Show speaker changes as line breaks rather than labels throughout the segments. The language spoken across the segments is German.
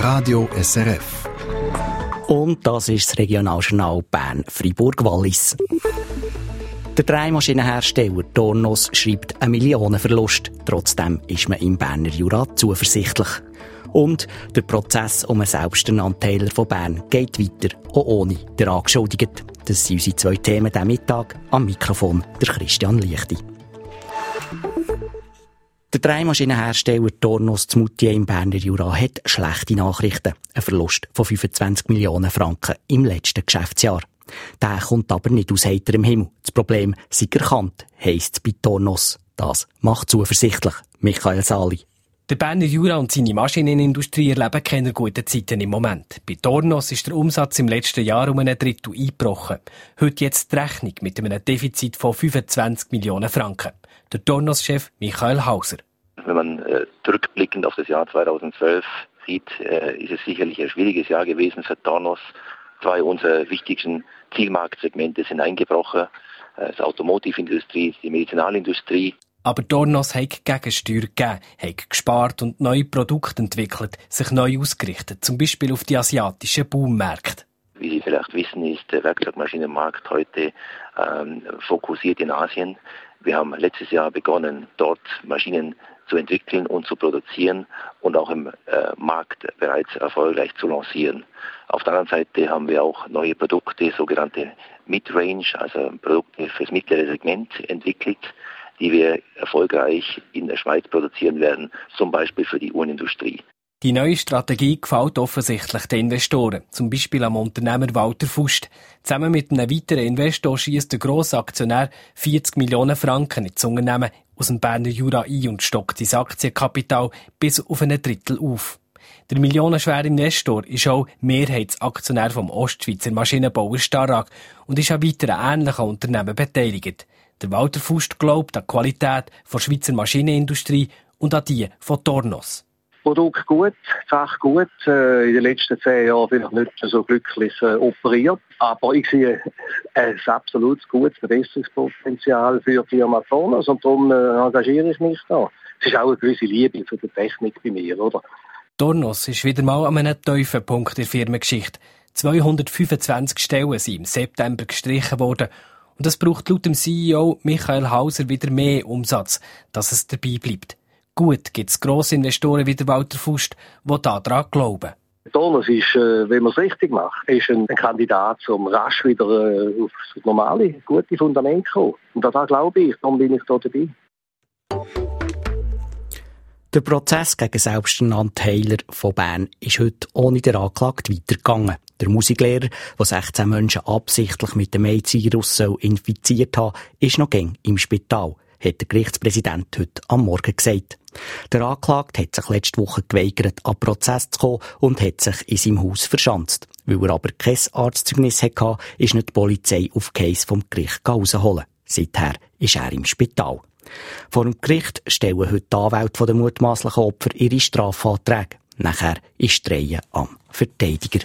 Radio SRF.
Und das ist das Regionaljournal Bern-Fribourg-Wallis. Der Dreimaschinenhersteller Tornos schreibt einen Millionenverlust. Trotzdem ist man im Berner Jura zuversichtlich. Und der Prozess um einen selbsternannten Teiler von Bern geht weiter, auch ohne den Angeschuldigten. Das sind unsere zwei Themen diesen Mittag. Am Mikrofon der Christian Liechti. Der Dreimaschinenhersteller Tornos zu Moutier im Berner Jura hat schlechte Nachrichten. Ein Verlust von 25 Millionen Franken im letzten Geschäftsjahr. Der kommt aber nicht aus heiterem Himmel. Das Problem sei erkannt, heisst es bei Tornos. Das macht zuversichtlich Michael Sali.
Der Berner Jura und seine Maschinenindustrie erleben keine guten Zeiten im Moment. Bei Tornos ist der Umsatz im letzten Jahr um ein Drittel eingebrochen. Heute jetzt die Rechnung mit einem Defizit von 25 Millionen Franken. Der Tornos-Chef Michael Hauser.
Wenn man zurückblickend auf das Jahr 2012 sieht, ist es sicherlich ein schwieriges Jahr gewesen für Tornos. Zwei unserer wichtigsten Zielmarktsegmente sind eingebrochen. Die Automotive-Industrie, die Medizinalindustrie.
Aber Tornos hat Gegensteuer gegeben, hat gespart und neue Produkte entwickelt, sich neu ausgerichtet, zum Beispiel auf die asiatischen Boommärkte.
Wie Sie vielleicht wissen, ist der Werkzeugmaschinenmarkt heute fokussiert in Asien. Wir haben letztes Jahr begonnen, dort Maschinen zu entwickeln und zu produzieren und auch im Markt bereits erfolgreich zu lancieren. Auf der anderen Seite haben wir auch neue Produkte, sogenannte Mid-Range, also Produkte fürs mittlere Segment entwickelt, die wir erfolgreich in der Schweiz produzieren werden, zum Beispiel für die Uhrenindustrie.
Die neue Strategie gefällt offensichtlich den Investoren, zum Beispiel am Unternehmer Walter Fust. Zusammen mit einem weiteren Investor schiesst der Grossaktionär 40 Millionen Franken ins Unternehmen aus dem Berner Jura ein und stockt sein Aktienkapital bis auf ein Drittel auf. Der millionenschwere Investor ist auch Mehrheitsaktionär vom Ostschweizer Maschinenbauer Starrag und ist an weiteren ähnlichen Unternehmen beteiligt. Der Walter Fust glaubt an die Qualität der Schweizer Maschinenindustrie und an die von Tornos.
Produkt gut, Sache gut, in den letzten 10 Jahren vielleicht nicht so glücklich operiert. Aber ich sehe ein absolut gutes Verbesserungspotenzial für die Firma Tornos und darum engagiere ich mich da. Es ist auch eine gewisse Liebe für die Technik bei mir, oder?
Tornos ist wieder mal an einem tiefen Punkt in der Firmengeschichte. 225 Stellen sind im September gestrichen worden. Und es braucht laut dem CEO Michael Hauser wieder mehr Umsatz, dass es dabei bleibt. Gut gibt es Grossinvestoren wie der Walter Fust, die daran glauben.
Tornos ist, wenn man es richtig macht, ist ein Kandidat, um rasch wieder auf das normale, gute Fundament zu kommen. Und daran glaube ich, darum bin ich da dabei.
Der Prozess gegen selbsternannten Heiler von Bern ist heute ohne den Anklagten weitergegangen. Der Musiklehrer, der 16 Menschen absichtlich mit dem AIDS-Virus infiziert hat, ist noch gäng im Spital, hat der Gerichtspräsident heute am Morgen gesagt. Der Anklagte hat sich letzte Woche geweigert, an den Prozess zu kommen und hat sich in seinem Haus verschanzt. Weil er aber kein Arztzeugnis hatte, ist nicht die Polizei auf Case vom Gericht rausholen. Seither ist er im Spital. Vor dem Gericht stellen heute die Anwälte der mutmaßlichen Opfer ihre Strafanträge. Nachher ist die Reihe am Verteidiger.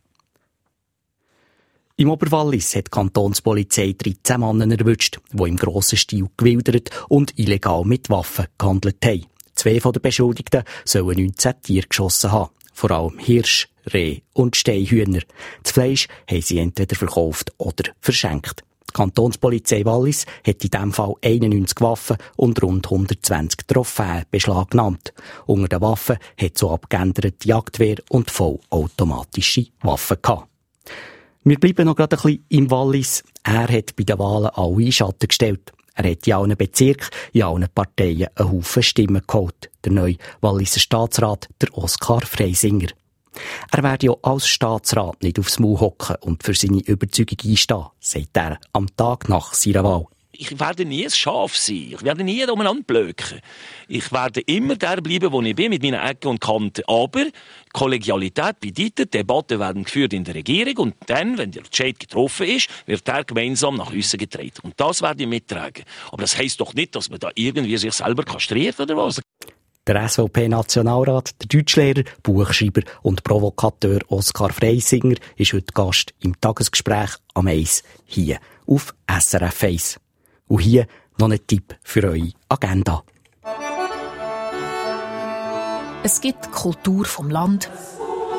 Im Oberwallis hat die Kantonspolizei 13 Männer erwischt, die im grossen Stil gewildert und illegal mit Waffen gehandelt haben. 2 der Beschuldigten sollen 19 Tiere geschossen haben. Vor allem Hirsch, Reh und Steinhühner. Das Fleisch haben sie entweder verkauft oder verschenkt. Die Kantonspolizei Wallis hat in diesem Fall 91 Waffen und rund 120 Trophäen beschlagnahmt. Unter den Waffen hat es so abgeänderte Jagdwehr und vollautomatische Waffen gehabt. Wir bleiben noch gerade ein bisschen im Wallis. Er hat bei den Wahlen alle in Schatten gestellt. Er hat in allen Bezirken, in allen Parteien einen Haufen Stimmen geholt. Der neue Walliser Staatsrat, der Oskar Freisinger. Er werde ja als Staatsrat nicht aufs Maul hocken und für seine Überzeugung einstehen, sagt er am Tag nach seiner Wahl.
Ich werde nie ein Schaf sein. Ich werde nie umeinander blöken. Ich werde immer der bleiben, wo ich bin, mit meinen Ecken und Kanten. Aber Kollegialität bedeutet, Debatten werden geführt in der Regierung und dann, wenn der Entscheid getroffen ist, wird er gemeinsam nach aussen getragen. Und das werde ich mittragen. Aber das heisst doch nicht, dass man da irgendwie sich selber kastriert oder was.
Der SVP-Nationalrat, der Deutschlehrer, Buchschreiber und Provokateur Oskar Freisinger ist heute Gast im Tagesgespräch am 1 hier auf SRF 1. Und hier noch ein Tipp für eure Agenda.
Es gibt Kultur vom Land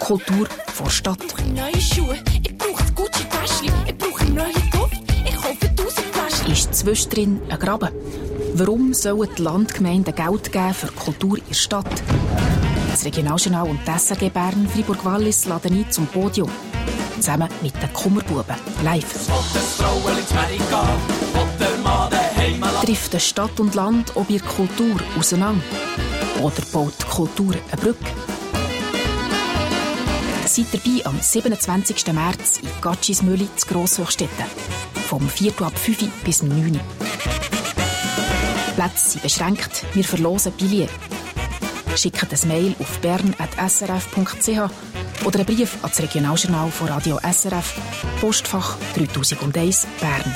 Kultur vor Stadt.
Ich brauche neue Schuhe, ich brauche das Gucci-Täschchen, ich brauche einen neuen Duft, ich kaufe 1000 Flaschen.
Ist zwischendrin ein Graben? Warum sollen die Landgemeinden Geld geben für Kultur in der Stadt? Das Regionaljournal und das SRG Bern Fribourg-Wallis laden ein zum Podium. Zusammen mit den Kummerbuben. Live. Trifft Stadt und Land ob ihre Kultur auseinander? Oder baut die Kultur eine Brücke? Seid dabei am 27. März in Gatschismühle zu Grosshochstetten. Vom 4 ab 5 bis 9. Plätze sind beschränkt, wir verlosen Billets. Schickt ein Mail auf bern@srf.ch oder einen Brief an das Regionaljournal von Radio SRF, Postfach 3001 Bern.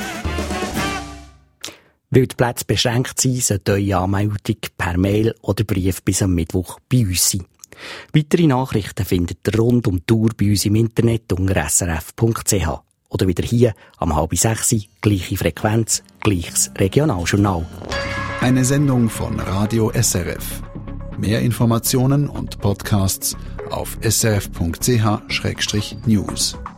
Weil die Plätze beschränkt sind, sollte eure Anmeldung per Mail oder Brief bis am Mittwoch bei uns sein. Weitere Nachrichten findet ihr rund um die Tour bei uns im Internet unter srf.ch. Oder wieder hier am 5:30, gleiche Frequenz, gleiches Regionaljournal.
Eine Sendung von Radio SRF. Mehr Informationen und Podcasts auf srf.ch/news.